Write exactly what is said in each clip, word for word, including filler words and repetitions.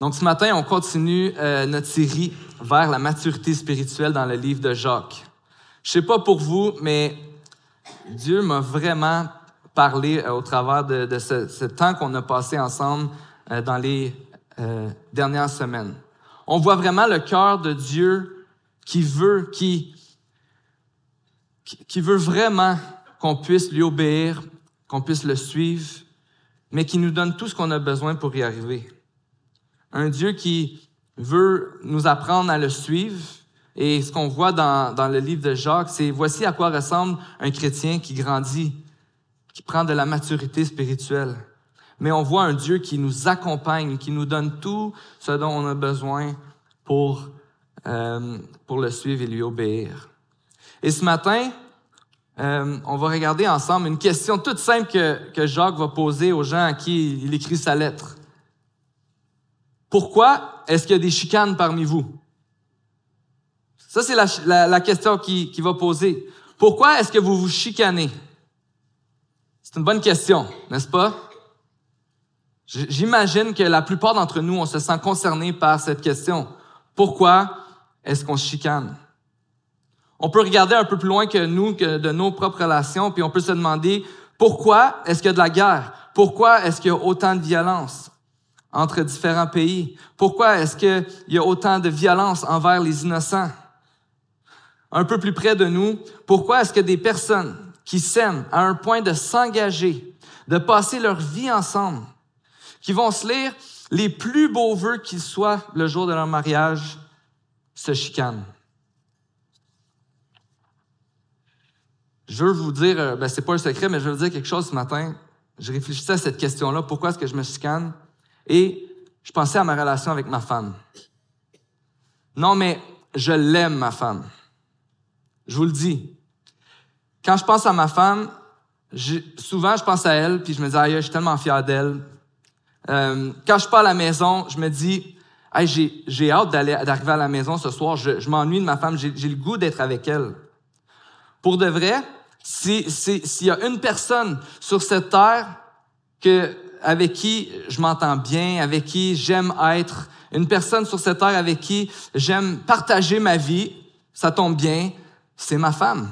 Donc, ce matin, on continue euh, notre série vers la maturité spirituelle dans le livre de Jacques. Je sais pas pour vous, mais Dieu m'a vraiment parlé euh, au travers de, de ce, ce temps qu'on a passé ensemble euh, dans les euh, dernières semaines. On voit vraiment le cœur de Dieu qui veut, qui, qui, qui veut vraiment qu'on puisse lui obéir, qu'on puisse le suivre, mais qui nous donne tout ce qu'on a besoin pour y arriver. Un Dieu qui veut nous apprendre à le suivre. Et ce qu'on voit dans, dans le livre de Jacques, c'est voici à quoi ressemble un chrétien qui grandit, qui prend de la maturité spirituelle. Mais on voit un Dieu qui nous accompagne, qui nous donne tout ce dont on a besoin pour, euh, pour le suivre et lui obéir. Et ce matin, euh, on va regarder ensemble une question toute simple que, que Jacques va poser aux gens à qui il écrit sa lettre. Pourquoi est-ce qu'il y a des chicanes parmi vous? Ça, c'est la, la, la question qu'il qui va poser. Pourquoi est-ce que vous vous chicanez? C'est une bonne question, n'est-ce pas? J'imagine que la plupart d'entre nous, on se sent concernés par cette question. Pourquoi est-ce qu'on se chicane? On peut regarder un peu plus loin que nous, que de nos propres relations, puis on peut se demander pourquoi est-ce qu'il y a de la guerre? Pourquoi est-ce qu'il y a autant de violence entre différents pays? Pourquoi est-ce qu'il y a autant de violence envers les innocents? Un peu plus près de nous, pourquoi est-ce que des personnes qui s'aiment à un point de s'engager, de passer leur vie ensemble, qui vont se lire les plus beaux vœux qu'ils soient le jour de leur mariage, se chicanent? Je veux vous dire, ben c'est pas un secret, mais je veux vous dire quelque chose ce matin. Je réfléchissais à cette question-là, pourquoi est-ce que je me chicane? Et je pensais à ma relation avec ma femme. Non, mais je l'aime, ma femme. Je vous le dis. Quand je pense à ma femme, je, souvent je pense à elle, puis je me dis, aïe, je suis tellement fier d'elle. Euh, quand je pars à la maison, je me dis, hey, j'ai, j'ai hâte d'aller, d'arriver à la maison ce soir. Je, je m'ennuie de ma femme, j'ai, j'ai le goût d'être avec elle. Pour de vrai, si, si, s'il y a une personne sur cette terre que avec qui je m'entends bien, avec qui j'aime être, une personne sur cette terre avec qui j'aime partager ma vie, ça tombe bien, c'est ma femme.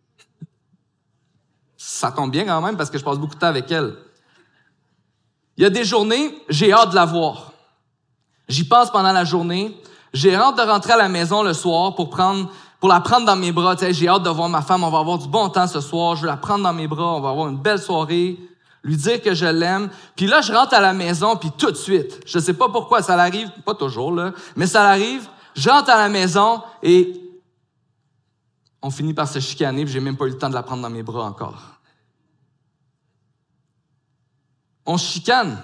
Ça tombe bien quand même parce que je passe beaucoup de temps avec elle. Il y a des journées, j'ai hâte de la voir. J'y pense pendant la journée. J'ai hâte de rentrer à la maison le soir pour prendre, pour la prendre dans mes bras. Tu sais, j'ai hâte de voir ma femme, on va avoir du bon temps ce soir. Je veux la prendre dans mes bras, on va avoir une belle soirée. Lui dire que je l'aime. Puis là, je rentre à la maison, puis tout de suite, je sais pas pourquoi, ça l'arrive, pas toujours, là, mais ça l'arrive, je rentre à la maison et on finit par se chicaner, puis j'ai même pas eu le temps de la prendre dans mes bras encore. On se chicane.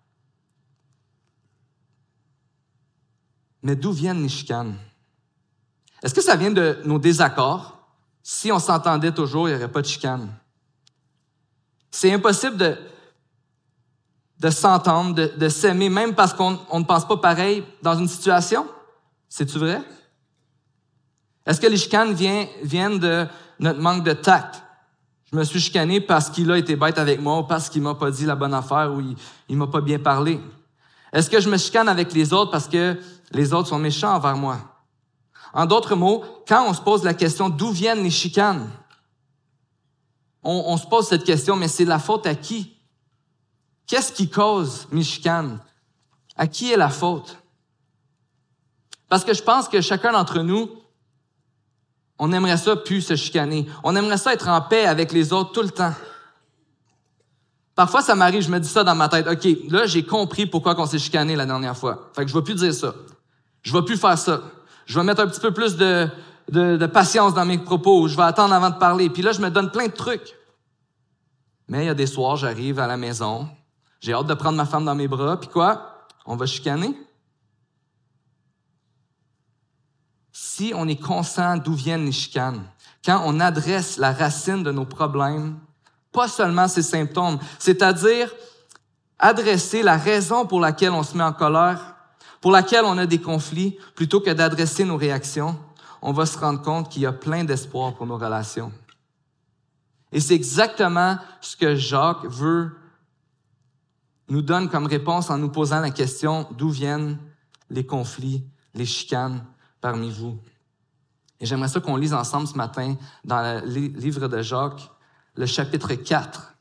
Mais d'où viennent les chicanes? Est-ce que ça vient de nos désaccords? Si on s'entendait toujours, il n'y aurait pas de chicane. C'est impossible de, de s'entendre, de, de s'aimer, même parce qu'on on ne pense pas pareil dans une situation. C'est-tu vrai? Est-ce que les chicanes viennent, viennent de notre manque de tact? Je me suis chicané parce qu'il a été bête avec moi ou parce qu'il m'a pas dit la bonne affaire ou il, il m'a pas bien parlé. Est-ce que je me chicane avec les autres parce que les autres sont méchants envers moi? En d'autres mots, quand on se pose la question d'où viennent les chicanes, On, on se pose cette question, mais c'est la faute à qui? Qu'est-ce qui cause mes chicanes? À qui est la faute? Parce que je pense que chacun d'entre nous, on aimerait ça plus se chicaner. On aimerait ça être en paix avec les autres tout le temps. Parfois, ça m'arrive, je me dis ça dans ma tête. OK, là, j'ai compris pourquoi on s'est chicané la dernière fois. Fait que je ne vais plus dire ça. Je ne vais plus faire ça. Je vais mettre un petit peu plus de... De, de patience dans mes propos, je vais attendre avant de parler. Puis là, je me donne plein de trucs. Mais il y a des soirs, j'arrive à la maison, j'ai hâte de prendre ma femme dans mes bras, puis quoi? On va chicaner? Si on est conscient d'où viennent les chicanes, quand on adresse la racine de nos problèmes, pas seulement ses symptômes, c'est-à-dire adresser la raison pour laquelle on se met en colère, pour laquelle on a des conflits, plutôt que d'adresser nos réactions, on va se rendre compte qu'il y a plein d'espoir pour nos relations. Et c'est exactement ce que Jacques veut nous donne comme réponse en nous posant la question d'où viennent les conflits, les chicanes parmi vous. Et j'aimerais ça qu'on lise ensemble ce matin dans le livre de Jacques, le chapitre quatre.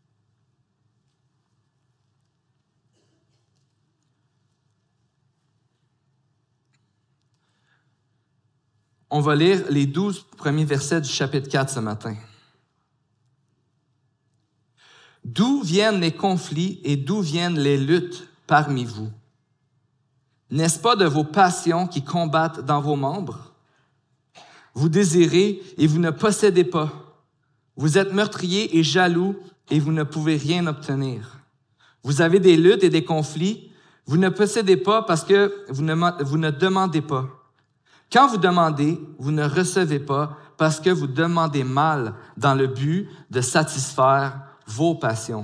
On va lire les douze premiers versets du chapitre quatre ce matin. D'où viennent les conflits et d'où viennent les luttes parmi vous? N'est-ce pas de vos passions qui combattent dans vos membres? Vous désirez et vous ne possédez pas. Vous êtes meurtriers et jaloux et vous ne pouvez rien obtenir. Vous avez des luttes et des conflits. Vous ne possédez pas parce que vous ne, vous ne demandez pas. Quand vous demandez, vous ne recevez pas parce que vous demandez mal dans le but de satisfaire vos passions.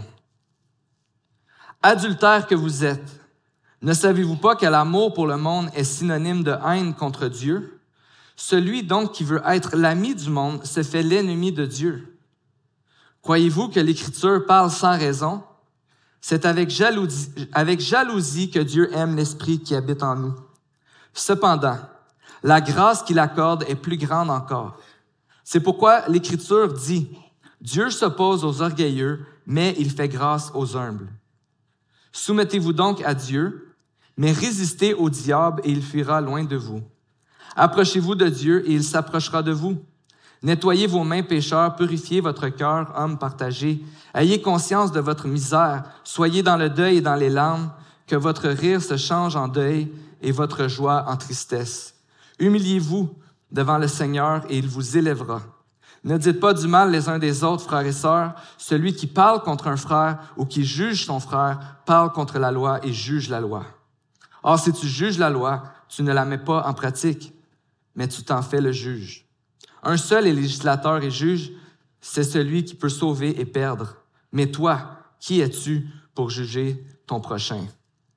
Adultères que vous êtes, ne savez-vous pas que l'amour pour le monde est synonyme de haine contre Dieu? Celui donc qui veut être l'ami du monde se fait l'ennemi de Dieu. Croyez-vous que l'Écriture parle sans raison? C'est avec jalousie, avec jalousie que Dieu aime l'Esprit qui habite en nous. Cependant, la grâce qu'il accorde est plus grande encore. C'est pourquoi l'Écriture dit « Dieu s'oppose aux orgueilleux, mais il fait grâce aux humbles. » Soumettez-vous donc à Dieu, mais résistez au diable et il fuira loin de vous. Approchez-vous de Dieu et il s'approchera de vous. Nettoyez vos mains, pécheurs, purifiez votre cœur, hommes partagés. Ayez conscience de votre misère, soyez dans le deuil et dans les larmes, que votre rire se change en deuil et votre joie en tristesse. Humiliez-vous devant le Seigneur et il vous élèvera. Ne dites pas du mal les uns des autres, frères et sœurs. Celui qui parle contre un frère ou qui juge son frère parle contre la loi et juge la loi. Or, si tu juges la loi, tu ne la mets pas en pratique, mais tu t'en fais le juge. Un seul est législateur et juge, c'est celui qui peut sauver et perdre. Mais toi, qui es-tu pour juger ton prochain?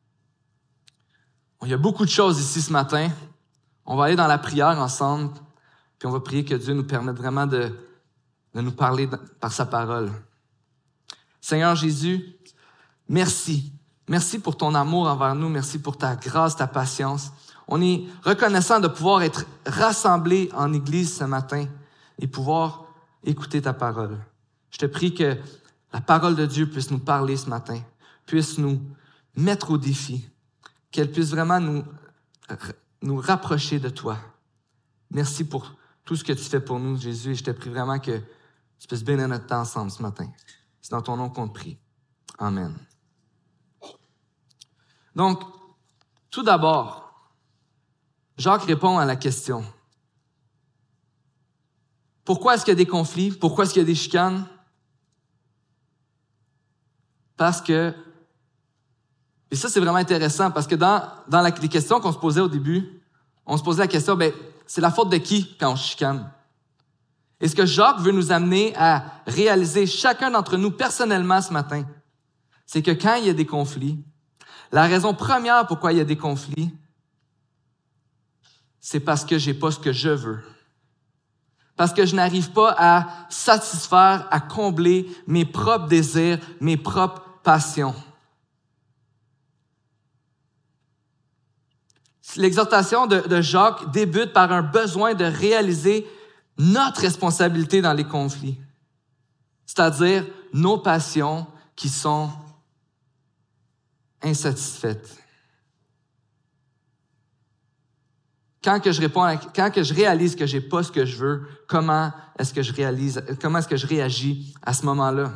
Il y a beaucoup de choses ici ce matin. On va aller dans la prière ensemble, puis on va prier que Dieu nous permette vraiment de, de nous parler par sa parole. Seigneur Jésus, merci. Merci pour ton amour envers nous. Merci pour ta grâce, ta patience. On est reconnaissant de pouvoir être rassemblés en Église ce matin et pouvoir écouter ta parole. Je te prie que la parole de Dieu puisse nous parler ce matin, puisse nous mettre au défi, qu'elle puisse vraiment nous, nous rapprocher de toi. Merci pour tout ce que tu fais pour nous, Jésus, et je te prie vraiment que tu puisses bénir notre temps ensemble ce matin. C'est dans ton nom qu'on te prie. Amen. Donc, tout d'abord, Jacques répond à la question. Pourquoi est-ce qu'il y a des conflits? Pourquoi est-ce qu'il y a des chicanes? Parce que, et ça c'est vraiment intéressant, parce que dans, dans la, les questions qu'on se posait au début, on se posait la question, ben, c'est la faute de qui quand on chicane? Et ce que Jacques veut nous amener à réaliser chacun d'entre nous personnellement ce matin, c'est que quand il y a des conflits, la raison première pourquoi il y a des conflits, c'est parce que j'ai pas ce que je veux. Parce que je n'arrive pas à satisfaire, à combler mes propres désirs, mes propres passions. L'exhortation de, de Jacques débute par un besoin de réaliser notre responsabilité dans les conflits, c'est-à-dire nos passions qui sont insatisfaites. Quand que je réponds, à, quand que je réalise que j'ai pas ce que je veux, comment est-ce que je réalise, comment est-ce que je réagis à ce moment-là?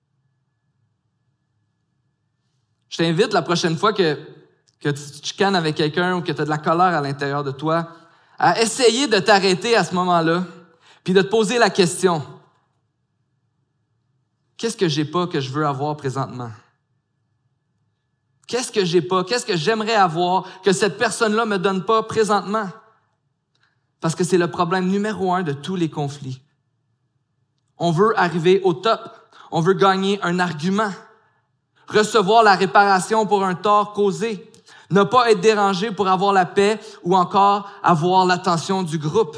Je t'invite la prochaine fois que, que tu te chicanes avec quelqu'un ou que tu as de la colère à l'intérieur de toi, à essayer de t'arrêter à ce moment-là, puis de te poser la question, qu'est-ce que j'ai pas que je veux avoir présentement? Qu'est-ce que j'ai pas? Qu'est-ce que j'aimerais avoir que cette personne-là me donne pas présentement? Parce que c'est le problème numéro un de tous les conflits. On veut arriver au top. On veut gagner un argument. Recevoir la réparation pour un tort causé. Ne pas être dérangé pour avoir la paix ou encore avoir l'attention du groupe.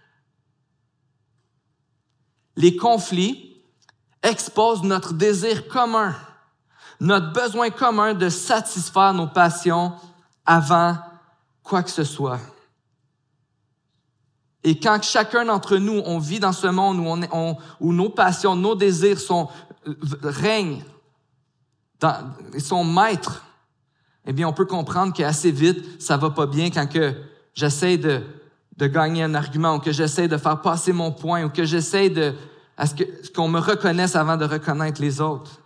Les conflits exposent notre désir commun, notre besoin commun de satisfaire nos passions avant quoi que ce soit. Et quand chacun d'entre nous, on vit dans ce monde où, on, on, où nos passions, nos désirs sont, règnent, dans, sont maîtres, eh bien, on peut comprendre qu'assez vite, ça va pas bien quand que j'essaie de, de gagner un argument ou que j'essaie de faire passer mon point ou que j'essaie de, à ce que, qu'on me reconnaisse avant de reconnaître les autres.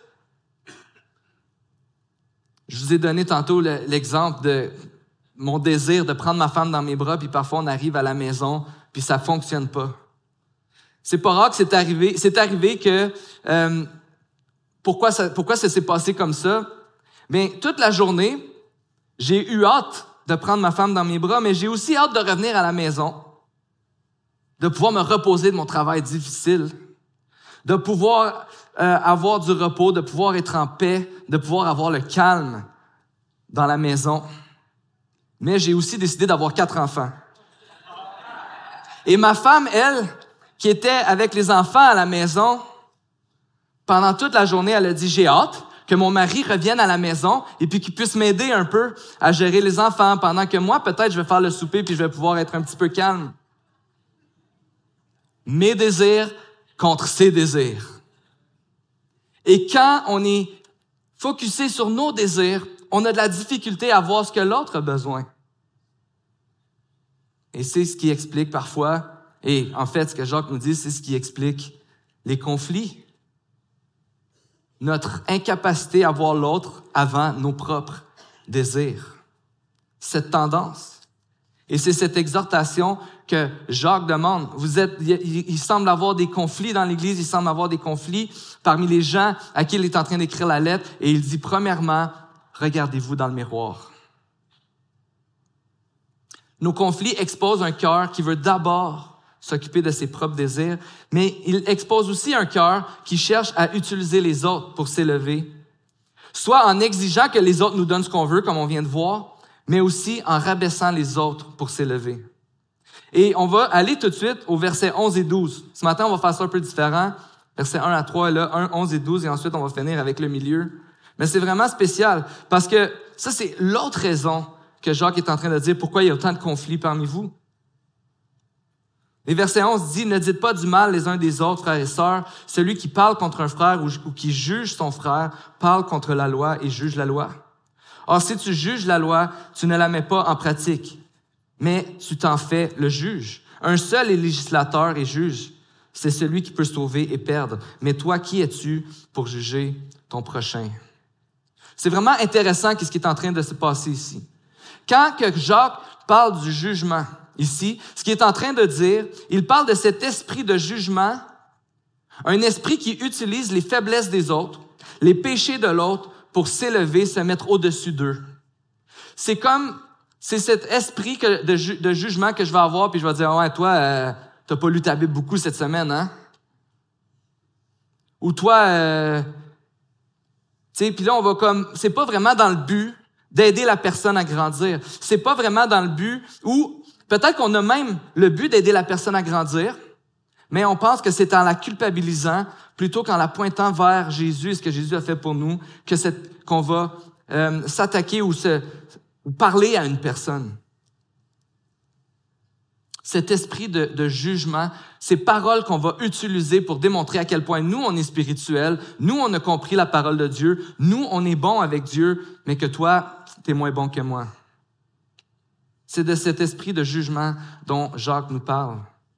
Je vous ai donné tantôt le, l'exemple de mon désir de prendre ma femme dans mes bras, puis parfois on arrive à la maison, puis ça fonctionne pas. C'est pas rare que c'est arrivé. C'est arrivé que euh, pourquoi ça, pourquoi ça s'est passé comme ça? Bien, toute la journée, j'ai eu hâte de prendre ma femme dans mes bras, mais j'ai aussi hâte de revenir à la maison, de pouvoir me reposer de mon travail difficile, de pouvoir euh, avoir du repos, de pouvoir être en paix, de pouvoir avoir le calme dans la maison. Mais j'ai aussi décidé d'avoir quatre enfants. Et ma femme, elle, qui était avec les enfants à la maison, pendant toute la journée, elle a dit « J'ai hâte que mon mari revienne à la maison et puis qu'il puisse m'aider un peu à gérer les enfants pendant que moi, peut-être, je vais faire le souper puis je vais pouvoir être un petit peu calme. » Mes désirs contre ses désirs. Et quand on est focusé sur nos désirs, on a de la difficulté à voir ce que l'autre a besoin. Et c'est ce qui explique parfois, et en fait, ce que Jacques nous dit, c'est ce qui explique les conflits. Notre incapacité à voir l'autre avant nos propres désirs. Cette tendance. Et c'est cette exhortation que Jacques demande. Vous êtes, il, il semble avoir des conflits dans l'Église, il semble avoir des conflits parmi les gens à qui il est en train d'écrire la lettre, et il dit premièrement, regardez-vous dans le miroir. Nos conflits exposent un cœur qui veut d'abord s'occuper de ses propres désirs, mais il expose aussi un cœur qui cherche à utiliser les autres pour s'élever, soit en exigeant que les autres nous donnent ce qu'on veut, comme on vient de voir, mais aussi en rabaissant les autres pour s'élever. Et on va aller tout de suite au verset onze et douze. Ce matin, on va faire ça un peu différent. Versets un à trois, là, un, onze et douze, et ensuite on va finir avec le milieu. Mais c'est vraiment spécial, parce que ça, c'est l'autre raison que Jacques est en train de dire pourquoi il y a autant de conflits parmi vous. Les versets onze dit « Ne dites pas du mal les uns des autres, frères et sœurs. Celui qui parle contre un frère ou, ou qui juge son frère parle contre la loi et juge la loi. Or, si tu juges la loi, tu ne la mets pas en pratique, mais tu t'en fais le juge. Un seul est législateur et juge. C'est celui qui peut sauver et perdre. Mais toi, qui es-tu pour juger ton prochain? » C'est vraiment intéressant ce qui est en train de se passer ici. Quand que Jacques parle du jugement ici, ce qu'il est en train de dire, il parle de cet esprit de jugement, un esprit qui utilise les faiblesses des autres, les péchés de l'autre pour s'élever, se mettre au-dessus d'eux. C'est comme, c'est cet esprit que, de, ju, de jugement que je vais avoir, puis je vais dire, ouais, toi, euh, t'as pas lu ta Bible beaucoup cette semaine, hein? Ou toi, euh, tu sais, puis là, on va comme, c'est pas vraiment dans le but d'aider la personne à grandir. C'est pas vraiment dans le but où, peut-être qu'on a même le but d'aider la personne à grandir, mais on pense que c'est en la culpabilisant plutôt qu'en la pointant vers Jésus et ce que Jésus a fait pour nous, que c'est, qu'on va euh, s'attaquer ou, se, ou parler à une personne. Cet esprit de, de jugement, ces paroles qu'on va utiliser pour démontrer à quel point nous, on est spirituel, nous, on a compris la parole de Dieu, nous, on est bon avec Dieu, mais que toi, t'es moins bon que moi. C'est de cet esprit de jugement dont Jacques nous parle.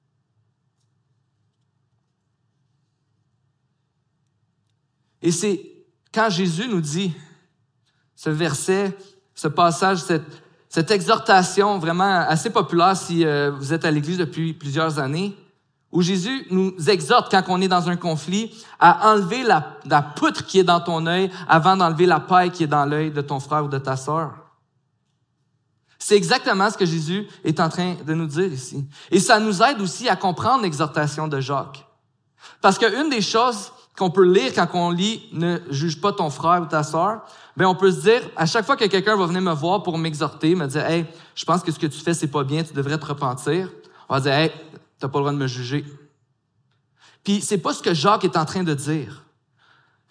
Et c'est quand Jésus nous dit ce verset, ce passage, cette, cette exhortation vraiment assez populaire si euh, vous êtes à l'Église depuis plusieurs années, où Jésus nous exhorte quand on est dans un conflit à enlever la, la poutre qui est dans ton œil avant d'enlever la paille qui est dans l'œil de ton frère ou de ta sœur. C'est exactement ce que Jésus est en train de nous dire ici. Et ça nous aide aussi à comprendre l'exhortation de Jacques. Parce qu'une des choses qu'on peut lire quand on lit « Ne juge pas ton frère ou ta sœur », ben on peut se dire, à chaque fois que quelqu'un va venir me voir pour m'exhorter, me dire « Hey, je pense que ce que tu fais, c'est pas bien, tu devrais te repentir », on va dire « Hey, t'as pas le droit de me juger ». Puis c'est pas ce que Jacques est en train de dire.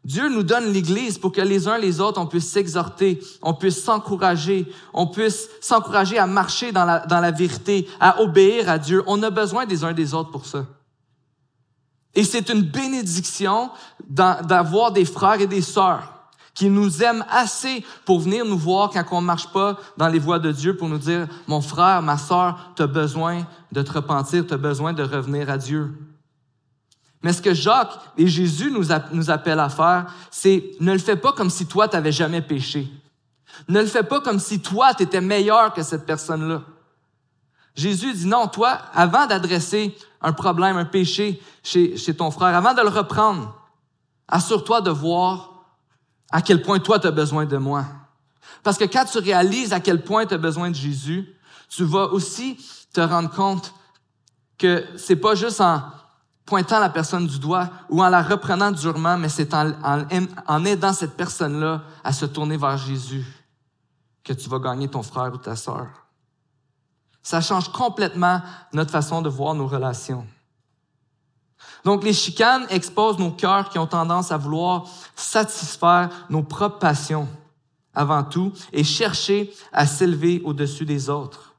Dieu nous donne l'Église pour que les uns les autres, on puisse s'exhorter, on puisse s'encourager, on puisse s'encourager à marcher dans la, dans la vérité, à obéir à Dieu. On a besoin des uns des autres pour ça. Et c'est une bénédiction d'avoir des frères et des sœurs qui nous aiment assez pour venir nous voir quand on ne marche pas dans les voies de Dieu, pour nous dire, mon frère, ma sœur, tu as besoin de te repentir, tu as besoin de revenir à Dieu. Mais ce que Jacques et Jésus nous, a, nous appellent à faire, c'est ne le fais pas comme si toi, tu n'avais jamais péché. Ne le fais pas comme si toi, tu étais meilleur que cette personne-là. Jésus dit non, toi, avant d'adresser un problème, un péché chez, chez ton frère, avant de le reprendre, assure-toi de voir à quel point toi, tu as besoin de moi. Parce que quand tu réalises à quel point tu as besoin de Jésus, tu vas aussi te rendre compte que c'est pas juste en pointant la personne du doigt ou en la reprenant durement, mais c'est en, en, en aidant cette personne-là à se tourner vers Jésus que tu vas gagner ton frère ou ta sœur. Ça change complètement notre façon de voir nos relations. Donc, les chicanes exposent nos cœurs qui ont tendance à vouloir satisfaire nos propres passions avant tout et chercher à s'élever au-dessus des autres.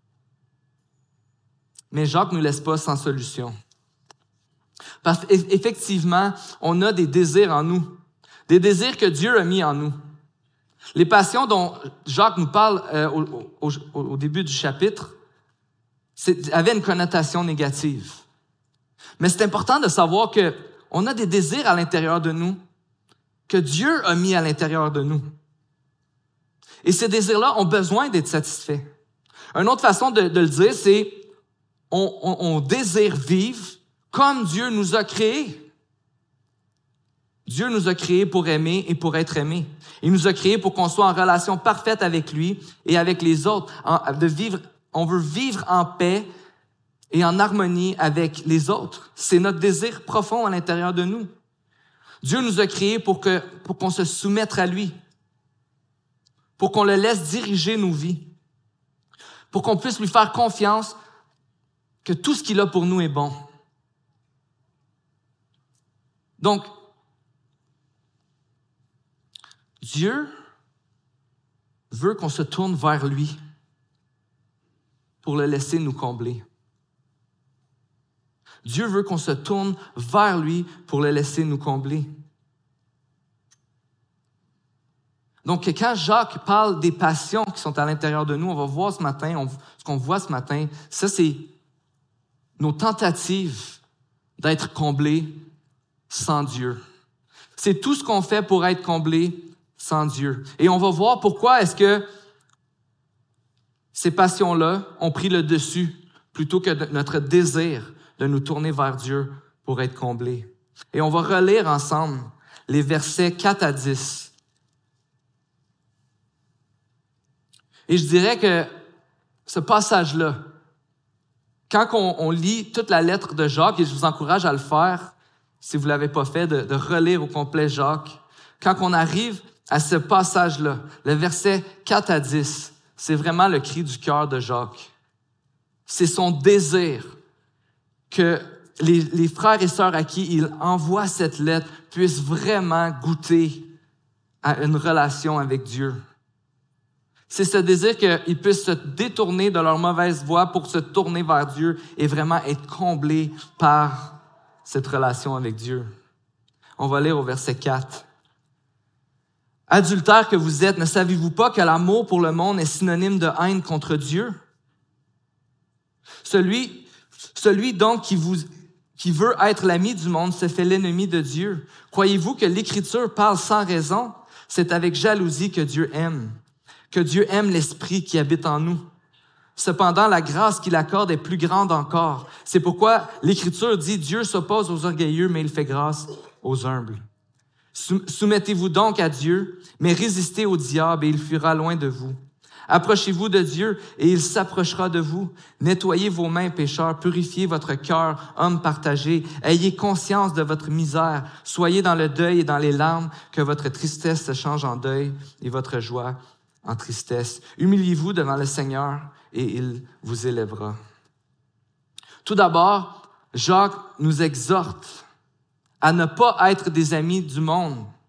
Mais Jacques ne nous laisse pas sans solution. Parce qu'effectivement, on a des désirs en nous, des désirs que Dieu a mis en nous. Les passions dont Jacques nous parle euh, au, au, au début du chapitre avaient une connotation négative. Mais c'est important de savoir qu'on a des désirs à l'intérieur de nous que Dieu a mis à l'intérieur de nous. Et ces désirs-là ont besoin d'être satisfaits. Une autre façon de, de le dire, c'est on, on, on désire vivre comme Dieu nous a créés. Dieu nous a créés pour aimer et pour être aimés. Il nous a créés pour qu'on soit en relation parfaite avec lui et avec les autres. En, de vivre, on veut vivre en paix et en harmonie avec les autres. C'est notre désir profond à l'intérieur de nous. Dieu nous a créés pour que, pour qu'on se soumette à lui, pour qu'on le laisse diriger nos vies, pour qu'on puisse lui faire confiance que tout ce qu'il a pour nous est bon. Donc, Dieu veut qu'on se tourne vers lui pour le laisser nous combler. Dieu veut qu'on se tourne vers lui pour le laisser nous combler. Donc, quand Jacques parle des passions qui sont à l'intérieur de nous, on va voir ce matin, on, ce qu'on voit ce matin, ça, c'est nos tentatives d'être comblés sans Dieu. C'est tout ce qu'on fait pour être comblé sans Dieu. Et on va voir pourquoi est-ce que ces passions-là ont pris le dessus plutôt que notre désir de nous tourner vers Dieu pour être comblés. Et on va relire ensemble les versets quatre à dix. Et je dirais que ce passage-là, quand on, on lit toute la lettre de Jacques, et je vous encourage à le faire, si vous ne l'avez pas fait, de, de relire au complet Jacques, quand on arrive à ce passage-là, le verset quatre à dix, c'est vraiment le cri du cœur de Jacques. C'est son désir que les, les frères et sœurs à qui il envoie cette lettre puissent vraiment goûter à une relation avec Dieu. C'est ce désir qu'ils puissent se détourner de leur mauvaise voie pour se tourner vers Dieu et vraiment être comblés par cette relation avec Dieu. On va lire au verset quatre. « Adultères que vous êtes, ne savez-vous pas que l'amour pour le monde est synonyme de haine contre Dieu? Celui, celui donc qui, vous, qui veut être l'ami du monde se fait l'ennemi de Dieu. Croyez-vous que l'Écriture parle sans raison? C'est avec jalousie que Dieu aime. Que Dieu aime l'Esprit qui habite en nous. Cependant, la grâce qu'il accorde est plus grande encore. C'est pourquoi l'Écriture dit « Dieu s'oppose aux orgueilleux, mais il fait grâce aux humbles. » Soumettez-vous donc à Dieu, mais résistez au diable et il fuira loin de vous. Approchez-vous de Dieu et il s'approchera de vous. Nettoyez vos mains, pécheurs, purifiez votre cœur, hommes partagés. Ayez conscience de votre misère. Soyez dans le deuil et dans les larmes, que votre tristesse se change en deuil et votre joie en tristesse. Humiliez-vous devant le Seigneur et il vous élèvera. Tout d'abord, Jacques nous exhorte à ne pas être des amis du monde,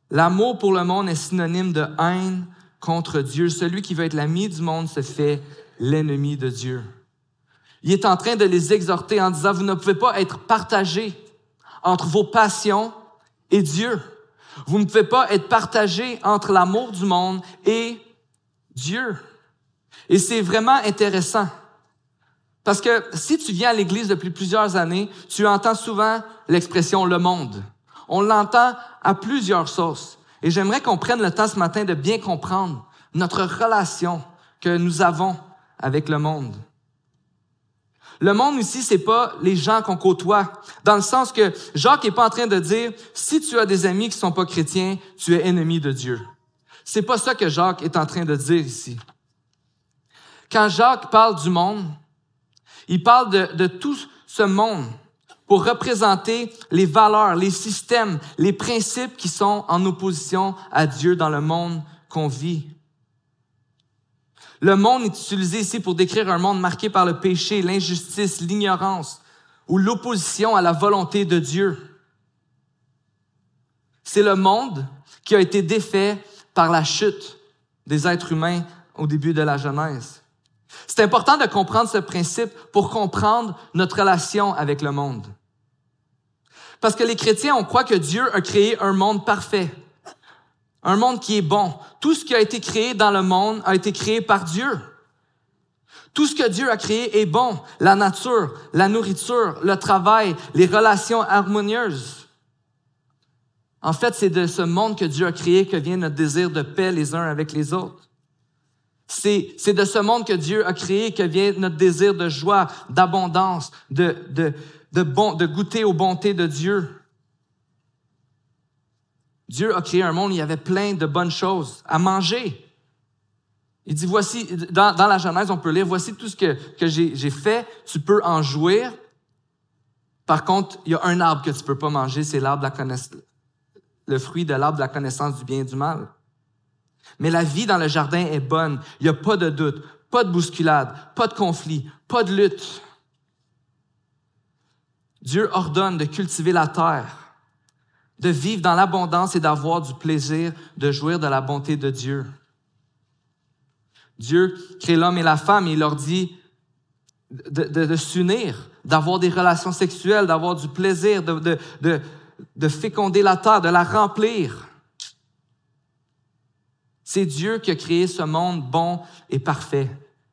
L'amour pour le monde est synonyme de haine contre Dieu. Celui qui veut être l'ami du monde se fait l'ennemi de Dieu. Il est en train de les exhorter en disant, vous ne pouvez pas être partagés entre vos passions et Dieu. Vous ne pouvez pas être partagés entre l'amour du monde et Dieu. Et c'est vraiment intéressant. Parce que si tu viens à l'Église depuis plusieurs années, tu entends souvent l'expression « le monde ». On l'entend à plusieurs sauces. Et j'aimerais qu'on prenne le temps ce matin de bien comprendre notre relation que nous avons avec le monde. Le monde ici, c'est pas les gens qu'on côtoie, dans le sens que Jacques est pas en train de dire « si tu as des amis qui sont pas chrétiens, tu es ennemi de Dieu ». C'est pas ça que Jacques est en train de dire ici. Quand Jacques parle du monde, il parle de, de tout ce monde pour représenter les valeurs, les systèmes, les principes qui sont en opposition à Dieu dans le monde qu'on vit. Le monde est utilisé ici pour décrire un monde marqué par le péché, l'injustice, l'ignorance ou l'opposition à la volonté de Dieu. C'est le monde qui a été défait par la chute des êtres humains au début de la Genèse. C'est important de comprendre ce principe pour comprendre notre relation avec le monde. Parce que les chrétiens, on croit que Dieu a créé un monde parfait, un monde qui est bon. Tout ce qui a été créé dans le monde a été créé par Dieu. Tout ce que Dieu a créé est bon. La nature, la nourriture, le travail, les relations harmonieuses. En fait, c'est de ce monde que Dieu a créé que vient notre désir de paix les uns avec les autres. C'est, c'est de ce monde que Dieu a créé que vient notre désir de joie, d'abondance, de, de, de, bon, de goûter aux bontés de Dieu. Dieu a créé un monde où il y avait plein de bonnes choses à manger. Il dit, voici, dans, dans la Genèse, on peut lire, voici tout ce que, que j'ai, j'ai fait, tu peux en jouir. Par contre, il y a un arbre que tu peux pas manger, c'est l'arbre de la connaissance, le fruit de l'arbre de la connaissance du bien et du mal. Mais la vie dans le jardin est bonne. Il n'y a pas de doute, pas de bousculade, pas de conflit, pas de lutte. Dieu ordonne de cultiver la terre, de vivre dans l'abondance et d'avoir du plaisir, de jouir de la bonté de Dieu. Dieu crée l'homme et la femme et il leur dit de, de, de s'unir, d'avoir des relations sexuelles, d'avoir du plaisir, de, de, de, de féconder la terre, de la remplir. C'est Dieu qui a créé ce monde bon et parfait.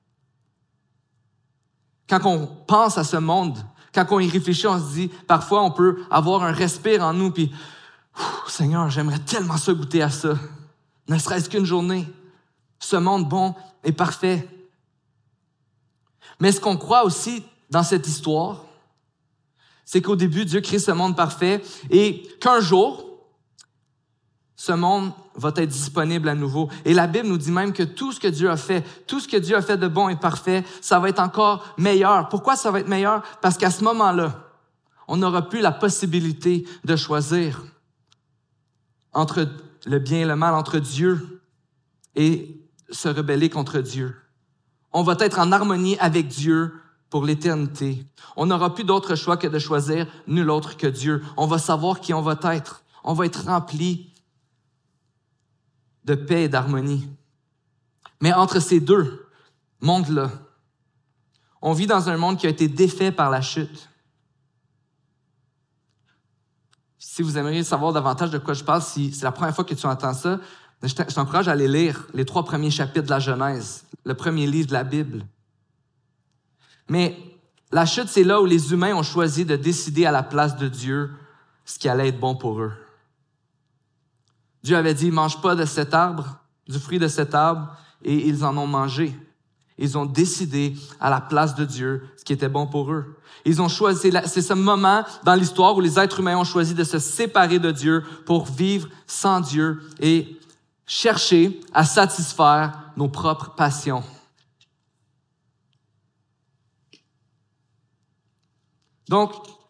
Quand on pense à ce monde, quand on y réfléchit, on se dit, parfois on peut avoir un respire en nous, puis « Seigneur, j'aimerais tellement ça goûter à ça, ne serait-ce qu'une journée. » Ce monde bon et parfait. Mais ce qu'on croit aussi dans cette histoire, c'est qu'au début, Dieu crée ce monde parfait et qu'un jour, ce monde va être disponible à nouveau. Et la Bible nous dit même que tout ce que Dieu a fait, tout ce que Dieu a fait de bon et parfait, ça va être encore meilleur. Pourquoi ça va être meilleur? Parce qu'à ce moment-là, on n'aura plus la possibilité de choisir entre le bien et le mal, entre Dieu et se rebeller contre Dieu. On va être en harmonie avec Dieu pour l'éternité. On n'aura plus d'autre choix que de choisir nul autre que Dieu. On va savoir qui on va être. On va être rempli de paix et d'harmonie. Mais entre ces deux mondes-là, on vit dans un monde qui a été défait par la chute. Si vous aimeriez savoir davantage de quoi je parle, si c'est la première fois que tu entends ça, je t'encourage à aller lire les trois premiers chapitres de la Genèse, le premier livre de la Bible. Mais la chute, c'est là où les humains ont choisi de décider à la place de Dieu ce qui allait être bon pour eux. Dieu avait dit, mange pas de cet arbre, du fruit de cet arbre, et ils en ont mangé. Ils ont décidé à la place de Dieu ce qui était bon pour eux. Ils ont choisi, c'est ce moment dans l'histoire où les êtres humains ont choisi de se séparer de Dieu pour vivre sans Dieu et chercher à satisfaire nos propres passions. Donc,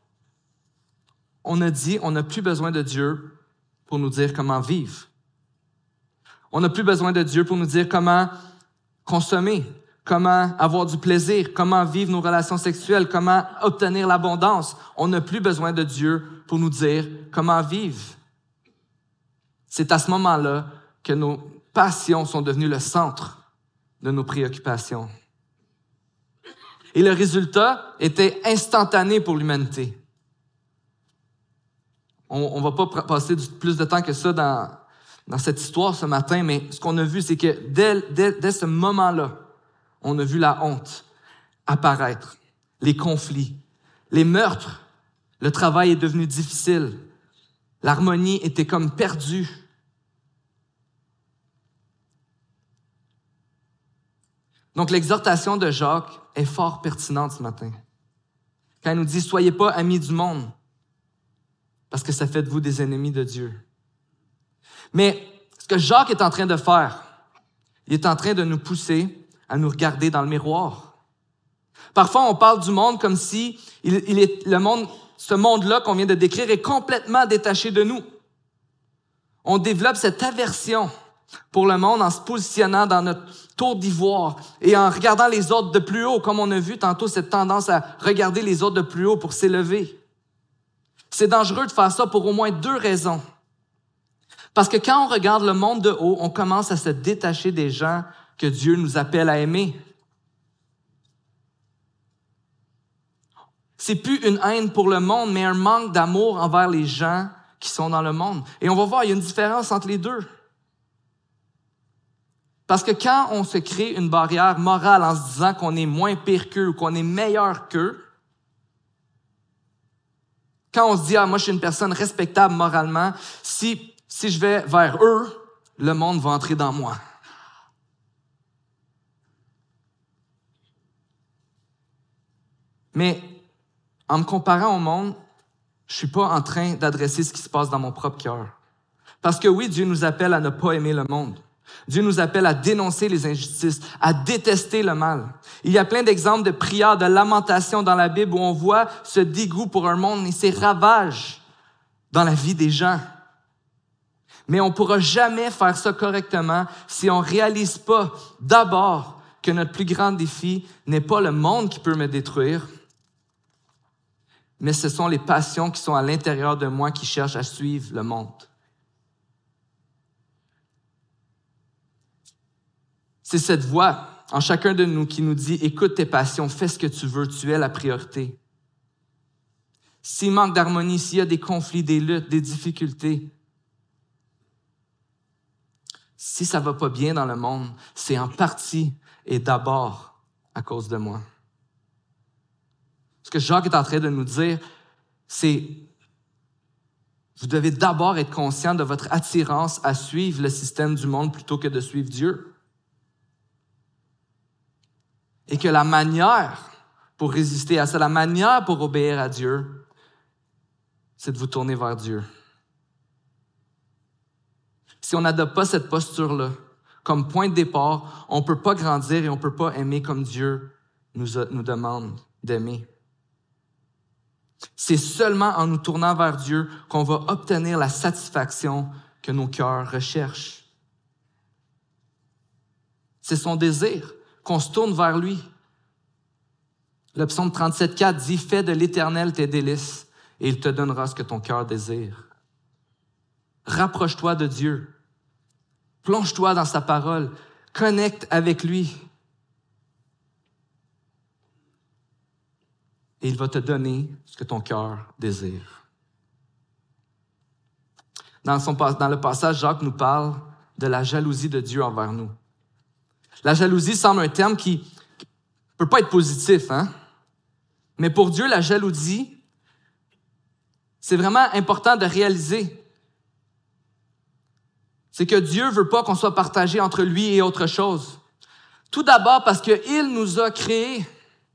on a dit, on n'a plus besoin de Dieu pour nous dire comment vivre. On n'a plus besoin de Dieu pour nous dire comment consommer, comment avoir du plaisir, comment vivre nos relations sexuelles, comment obtenir l'abondance. On n'a plus besoin de Dieu pour nous dire comment vivre. C'est à ce moment-là que nos passions sont devenues le centre de nos préoccupations. Et le résultat était instantané pour l'humanité. On ne va pas passer du, plus de temps que ça dans, dans cette histoire ce matin, mais ce qu'on a vu, c'est que dès, dès, dès ce moment-là, on a vu la honte apparaître, les conflits, les meurtres. Le travail est devenu difficile. L'harmonie était comme perdue. Donc, l'exhortation de Jacques est fort pertinente ce matin. Quand il nous dit « Soyez pas amis du monde », parce que ça fait de vous des ennemis de Dieu. Mais ce que Jacques est en train de faire, il est en train de nous pousser à nous regarder dans le miroir. Parfois, on parle du monde comme si il, il est, le monde, ce monde-là qu'on vient de décrire est complètement détaché de nous. On développe cette aversion pour le monde en se positionnant dans notre tour d'ivoire et en regardant les autres de plus haut, comme on a vu tantôt cette tendance à regarder les autres de plus haut pour s'élever. C'est dangereux de faire ça pour au moins deux raisons. Parce que quand on regarde le monde de haut, on commence à se détacher des gens que Dieu nous appelle à aimer. C'est plus une haine pour le monde, mais un manque d'amour envers les gens qui sont dans le monde. Et on va voir, il y a une différence entre les deux. Parce que quand on se crée une barrière morale en se disant qu'on est moins pire qu'eux ou qu'on est meilleur qu'eux, quand on se dit « Ah, moi, je suis une personne respectable moralement, si, si je vais vers eux, le monde va entrer dans moi. » Mais en me comparant au monde, je suis pas en train d'adresser ce qui se passe dans mon propre cœur. Parce que oui, Dieu nous appelle à ne pas aimer le monde. Dieu nous appelle à dénoncer les injustices, à détester le mal. Il y a plein d'exemples de prières, de lamentations dans la Bible où on voit ce dégoût pour un monde et ses ravages dans la vie des gens. Mais on ne pourra jamais faire ça correctement si on ne réalise pas d'abord que notre plus grand défi n'est pas le monde qui peut me détruire, mais ce sont les passions qui sont à l'intérieur de moi qui cherchent à suivre le monde. C'est cette voix en chacun de nous qui nous dit « Écoute tes passions, fais ce que tu veux, tu es la priorité. » S'il manque d'harmonie, s'il y a des conflits, des luttes, des difficultés, si ça ne va pas bien dans le monde, c'est en partie et d'abord à cause de moi. Ce que Jacques est en train de nous dire, c'est vous devez d'abord être conscient de votre attirance à suivre le système du monde plutôt que de suivre Dieu. Et que la manière pour résister à ça, la manière pour obéir à Dieu, c'est de vous tourner vers Dieu. Si on n'adopte pas cette posture-là comme point de départ, on ne peut pas grandir et on ne peut pas aimer comme Dieu nous, a, nous demande d'aimer. C'est seulement en nous tournant vers Dieu qu'on va obtenir la satisfaction que nos cœurs recherchent. C'est son désir qu'on se tourne vers lui. Le psaume trente-sept quatre dit « Fais de l'Éternel tes délices, et il te donnera ce que ton cœur désire. » Rapproche-toi de Dieu. Plonge-toi dans sa parole. Connecte avec lui. Et il va te donner ce que ton cœur désire. Dans, son, dans le passage, Jacques nous parle de la jalousie de Dieu envers nous. La jalousie semble un terme qui ne peut pas être positif, hein? Mais pour Dieu, la jalousie, c'est vraiment important de réaliser. C'est que Dieu veut pas qu'on soit partagé entre lui et autre chose. Tout d'abord parce qu'il nous a créés.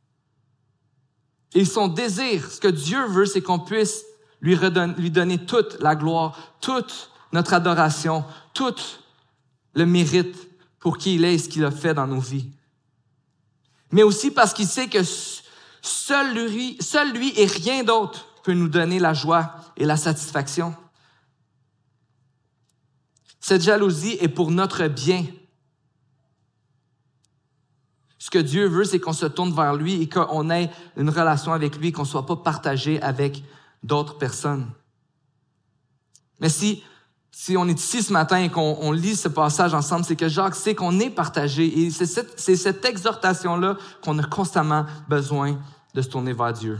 Et son désir, ce que Dieu veut, c'est qu'on puisse lui, redonner, lui donner toute la gloire, toute notre adoration, tout le mérite pour qui il est et ce qu'il a fait dans nos vies. Mais aussi parce qu'il sait que seul lui, seul lui et rien d'autre peut nous donner la joie et la satisfaction. Cette jalousie est pour notre bien. Ce que Dieu veut, c'est qu'on se tourne vers lui et qu'on ait une relation avec lui, qu'on ne soit pas partagé avec d'autres personnes. Mais si si on est ici ce matin et qu'on on lit ce passage ensemble, c'est que Jacques sait qu'on est partagé et c'est cette, c'est cette exhortation-là qu'on a constamment besoin de se tourner vers Dieu.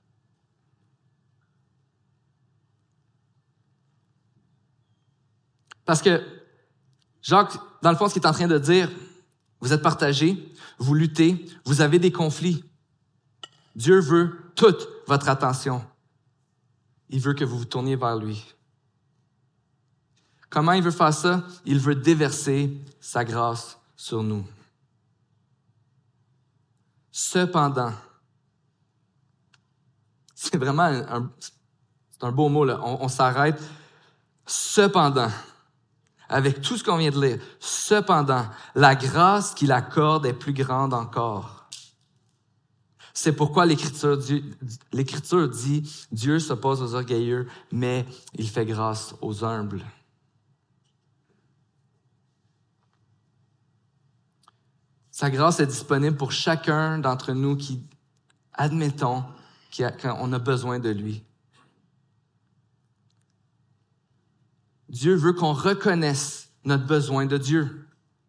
Parce que Jacques, dans le fond, ce qu'il est en train de dire, vous êtes partagés, vous luttez, vous avez des conflits. Dieu veut toute votre attention. Il veut que vous vous tourniez vers lui. Comment il veut faire ça? Il veut déverser sa grâce sur nous. Cependant, c'est vraiment un, un, c'est un beau mot, là. On, on s'arrête. Cependant, avec tout ce qu'on vient de lire, cependant, la grâce qu'il accorde est plus grande encore. C'est pourquoi l'Écriture dit, l'Écriture dit Dieu s'oppose aux orgueilleux, mais il fait grâce aux humbles. Sa grâce est disponible pour chacun d'entre nous qui, admettons, qu'on a besoin de lui. Dieu veut qu'on reconnaisse notre besoin de Dieu.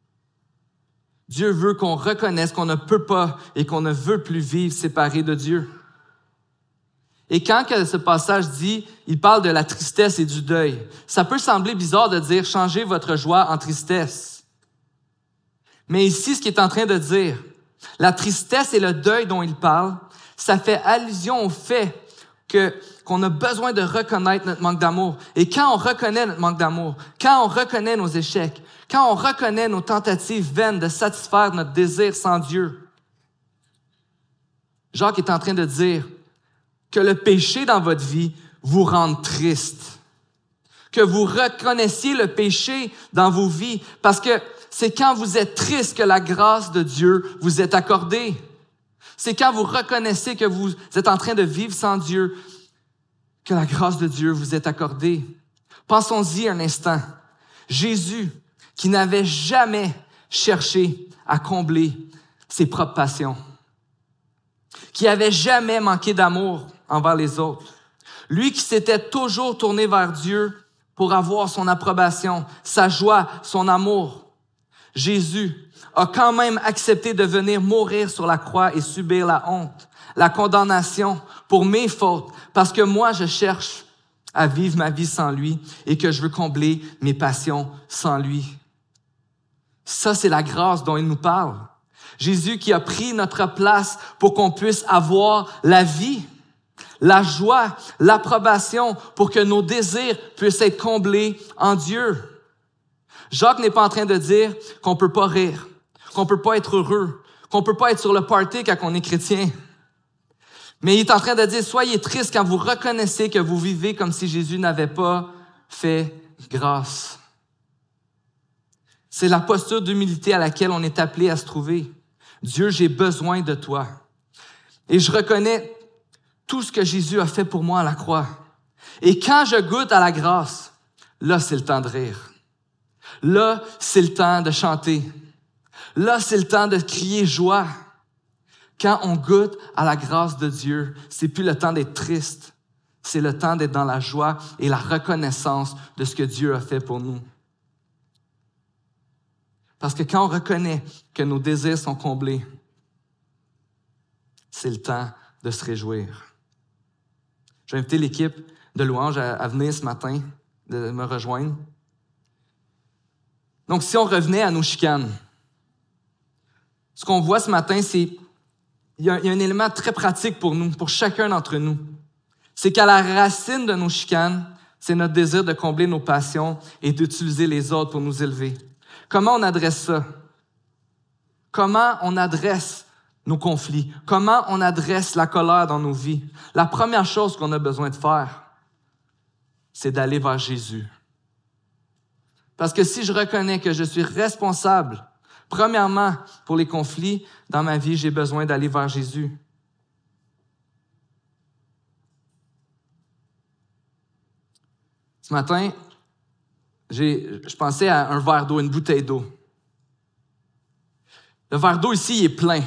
Dieu veut qu'on reconnaisse qu'on ne peut pas et qu'on ne veut plus vivre séparé de Dieu. Et quand que ce passage dit, il parle de la tristesse et du deuil, ça peut sembler bizarre de dire « changez votre joie en tristesse ». Mais ici, ce qu'il est en train de dire, la tristesse et le deuil dont il parle, ça fait allusion au fait que, qu'on a besoin de reconnaître notre manque d'amour. Et quand on reconnaît notre manque d'amour, quand on reconnaît nos échecs, quand on reconnaît nos tentatives vaines de satisfaire notre désir sans Dieu, Jacques est en train de dire que le péché dans votre vie vous rende triste. Que vous reconnaissiez le péché dans vos vies, parce que c'est quand vous êtes triste que la grâce de Dieu vous est accordée. C'est quand vous reconnaissez que vous êtes en train de vivre sans Dieu que la grâce de Dieu vous est accordée. Pensons-y un instant. Jésus, qui n'avait jamais cherché à combler ses propres passions, qui avait jamais manqué d'amour envers les autres, lui qui s'était toujours tourné vers Dieu pour avoir son approbation, sa joie, son amour, Jésus a quand même accepté de venir mourir sur la croix et subir la honte, la condamnation pour mes fautes, parce que moi, je cherche à vivre ma vie sans lui et que je veux combler mes passions sans lui. Ça, c'est la grâce dont il nous parle. Jésus qui a pris notre place pour qu'on puisse avoir la vie, la joie, l'approbation, pour que nos désirs puissent être comblés en Dieu. Jacques n'est pas en train de dire qu'on peut pas rire, qu'on peut pas être heureux, qu'on peut pas être sur le party quand on est chrétien. Mais il est en train de dire, soyez tristes quand vous reconnaissez que vous vivez comme si Jésus n'avait pas fait grâce. C'est la posture d'humilité à laquelle on est appelé à se trouver. Dieu, j'ai besoin de toi. Et je reconnais tout ce que Jésus a fait pour moi à la croix. Et quand je goûte à la grâce, là, c'est le temps de rire. Là, c'est le temps de chanter. Là, c'est le temps de crier joie. Quand on goûte à la grâce de Dieu, c'est plus le temps d'être triste. C'est le temps d'être dans la joie et la reconnaissance de ce que Dieu a fait pour nous. Parce que quand on reconnaît que nos désirs sont comblés, c'est le temps de se réjouir. Je vais inviter l'équipe de louange à, à venir ce matin, de me rejoindre. Donc, si on revenait à nos chicanes, ce qu'on voit ce matin, c'est il y, a, il y a un élément très pratique pour nous, pour chacun d'entre nous. C'est qu'à la racine de nos chicanes, c'est notre désir de combler nos passions et d'utiliser les autres pour nous élever. Comment on adresse ça? Comment on adresse nos conflits? Comment on adresse la colère dans nos vies? La première chose qu'on a besoin de faire, c'est d'aller vers Jésus. Parce que si je reconnais que je suis responsable, premièrement, pour les conflits dans ma vie, j'ai besoin d'aller vers Jésus. Ce matin, j'ai, je pensais à un verre d'eau, une bouteille d'eau. Le verre d'eau ici, il est plein.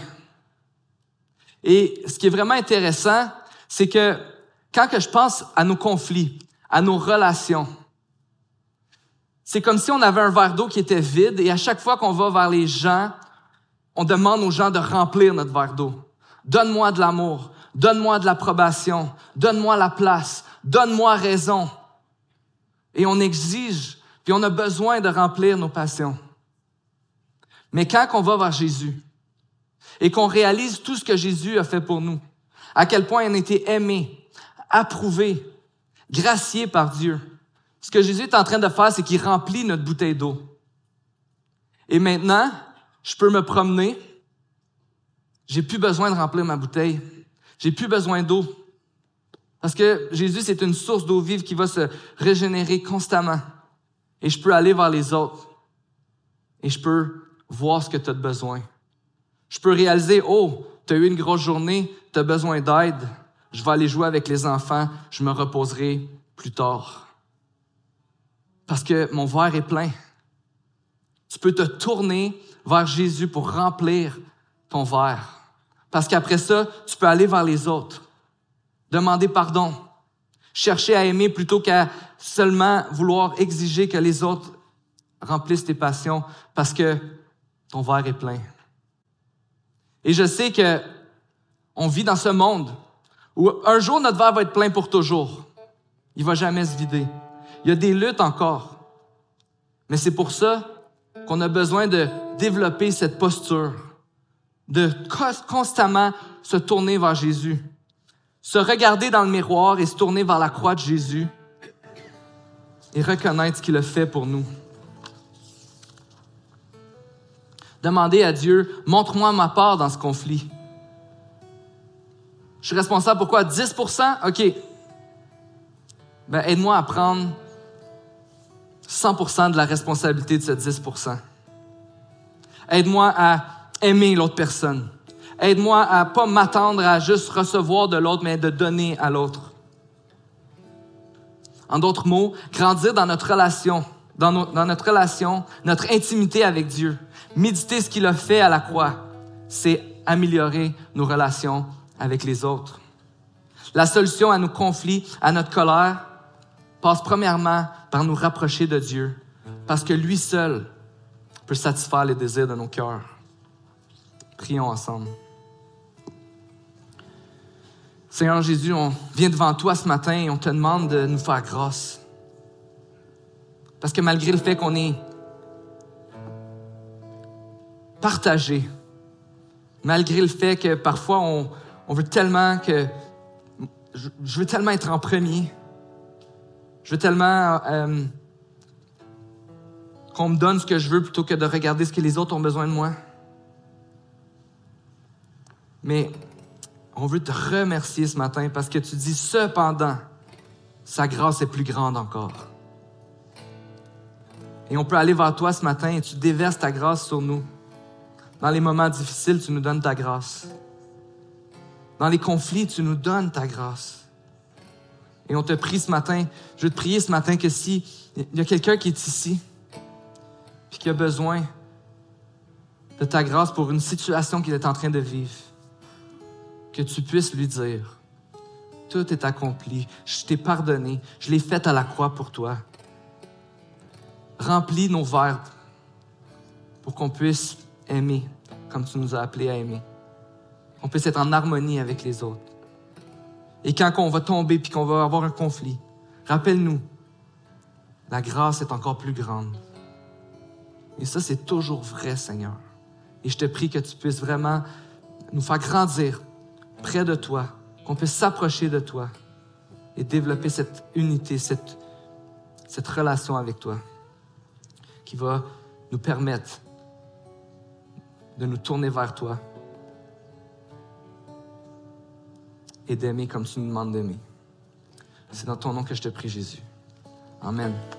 Et ce qui est vraiment intéressant, c'est que quand que je pense à nos conflits, à nos relations, C'est comme si on avait un verre d'eau qui était vide et à chaque fois qu'on va vers les gens, on demande aux gens de remplir notre verre d'eau. Donne-moi de l'amour, donne-moi de l'approbation, donne-moi la place, donne-moi raison. Et on exige, puis on a besoin de remplir nos passions. Mais quand on va vers Jésus et qu'on réalise tout ce que Jésus a fait pour nous, à quel point on a été aimé, approuvé, gracié par Dieu, ce que Jésus est en train de faire, c'est qu'il remplit notre bouteille d'eau. Et maintenant, je peux me promener. J'ai plus besoin de remplir ma bouteille. J'ai plus besoin d'eau. Parce que Jésus, c'est une source d'eau vive qui va se régénérer constamment. Et je peux aller vers les autres. Et je peux voir ce que tu as besoin. Je peux réaliser, oh, tu as eu une grosse journée, tu as besoin d'aide. Je vais aller jouer avec les enfants. Je me reposerai plus tard. Parce que mon verre est plein. Tu peux te tourner vers Jésus pour remplir ton verre. Parce qu'après ça, tu peux aller vers les autres. Demander pardon. Chercher à aimer plutôt qu'à seulement vouloir exiger que les autres remplissent tes passions parce que ton verre est plein. Et je sais que on vit dans ce monde où un jour notre verre va être plein pour toujours. Il va jamais se vider. Il y a des luttes encore. Mais c'est pour ça qu'on a besoin de développer cette posture, de constamment se tourner vers Jésus, se regarder dans le miroir et se tourner vers la croix de Jésus et reconnaître ce qu'il a fait pour nous. Demander à Dieu, montre-moi ma part dans ce conflit. Je suis responsable pour quoi? dix pour cent? OK. Ben, aide-moi à prendre cent pour cent de la responsabilité de ce dix pour cent. Aide-moi à aimer l'autre personne. Aide-moi à pas m'attendre à juste recevoir de l'autre, mais de donner à l'autre. En d'autres mots, grandir dans notre relation, dans, no- dans notre relation, notre intimité avec Dieu. Méditer ce qu'il a fait à la croix, c'est améliorer nos relations avec les autres. La solution à nos conflits, à notre colère, passe premièrement par nous rapprocher de Dieu, parce que lui seul peut satisfaire les désirs de nos cœurs. Prions ensemble. Seigneur Jésus, on vient devant toi ce matin et on te demande de nous faire grâce. Parce que malgré le fait qu'on est partagé, malgré le fait que parfois on, on veut tellement que je, je veux tellement être en premier, je veux tellement euh, qu'on me donne ce que je veux plutôt que de regarder ce que les autres ont besoin de moi. Mais on veut te remercier ce matin parce que tu dis cependant, sa grâce est plus grande encore. Et on peut aller vers toi ce matin et tu déverses ta grâce sur nous. Dans les moments difficiles, tu nous donnes ta grâce. Dans les conflits, tu nous donnes ta grâce. Et on te prie ce matin, je veux te prier ce matin que si il y a quelqu'un qui est ici puis qui a besoin de ta grâce pour une situation qu'il est en train de vivre, que tu puisses lui dire, tout est accompli, je t'ai pardonné, je l'ai fait à la croix pour toi. Remplis nos verres pour qu'on puisse aimer comme tu nous as appelés à aimer. Qu'on puisse être en harmonie avec les autres. Et quand on va tomber puis qu'on va avoir un conflit, rappelle-nous, la grâce est encore plus grande. Et ça, c'est toujours vrai, Seigneur. Et je te prie que tu puisses vraiment nous faire grandir près de toi, qu'on puisse s'approcher de toi et développer cette unité, cette, cette relation avec toi qui va nous permettre de nous tourner vers toi et d'aimer comme tu nous demandes d'aimer. C'est dans ton nom que je te prie, Jésus. Amen.